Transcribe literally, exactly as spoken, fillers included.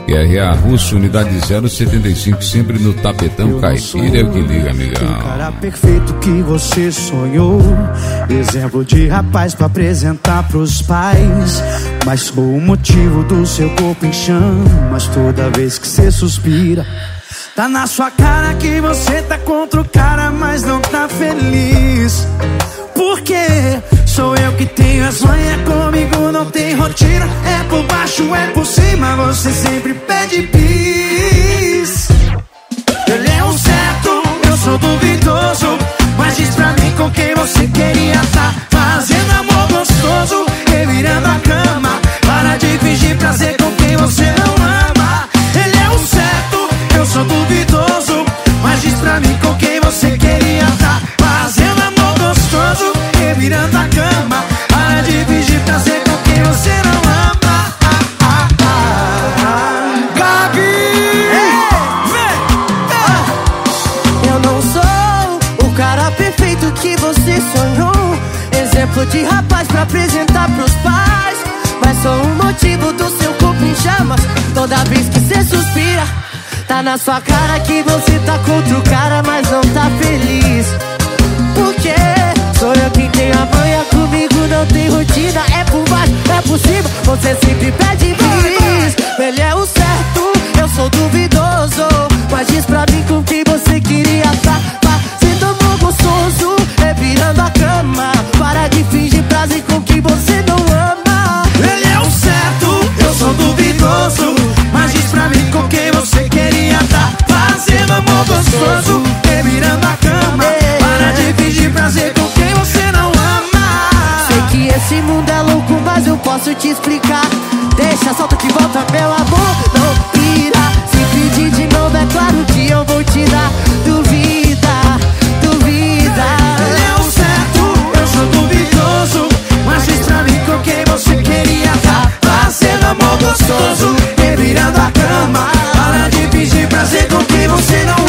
R A Russo, unidade zero setenta e cinco, sempre no tapetão caipira, é o que liga, amigão. O cara perfeito que você sonhou, exemplo de rapaz pra apresentar pros pais. Mas sou o motivo do seu corpo em chamas toda vez que você suspira. Tá na sua cara que você tá contra o cara, mas não tá feliz. Por quê? Sou eu que tenho as manhas, comigo não tem rotina. É por baixo, é por cima, você sempre pede bis. Ele é o certo, eu sou duvidoso, mas diz pra mim com quem você queria tá. Fazendo amor gostoso, revirando a cama. Para de fingir prazer com quem você não ama. Ele é o certo, eu sou duvidoso, mas diz pra mim com quem você queria tá. Fazendo amor gostoso, revirando a cama. Para de fingir prazer com quem você não ama. Ah, ah, ah, ah. Gabi! Eu não sou o cara perfeito que você sonhou, exemplo de rapaz pra apresentar pros pais. Mas sou o motivo do seu corpo em chamas toda vez que cê suspira. Tá na sua cara que você tá contra o cara, mas não tá feliz. Por quê? Sou eu quem tem a manha, comigo não tem rotina. É por baixo, é por cima, você sempre pede bis. Ele é o certo, eu sou duvidoso, mas diz pra mim com quem você queria tá. Fazendo amor gostoso, revirando a cama. Para de fingir prazer com quem você não ama. Ele é o certo, eu sou duvidoso, mas diz pra mim com quem você queria tá. Fazendo amor gostoso, revirando a cama. Para de fingir prazer com quem você não ama. Sei que esse mundo é louco, mas eu posso te explicar. Deixa, solta de volta, meu amor, não pira. Se pedir de novo, é claro que eu vou te dar. Duvida, duvida. Ele é o certo, eu sou duvidoso, mas diz pra mim com quem você queria tá. Fazendo amor gostoso, revirando a cama. Para de fingir prazer com quem você não ama.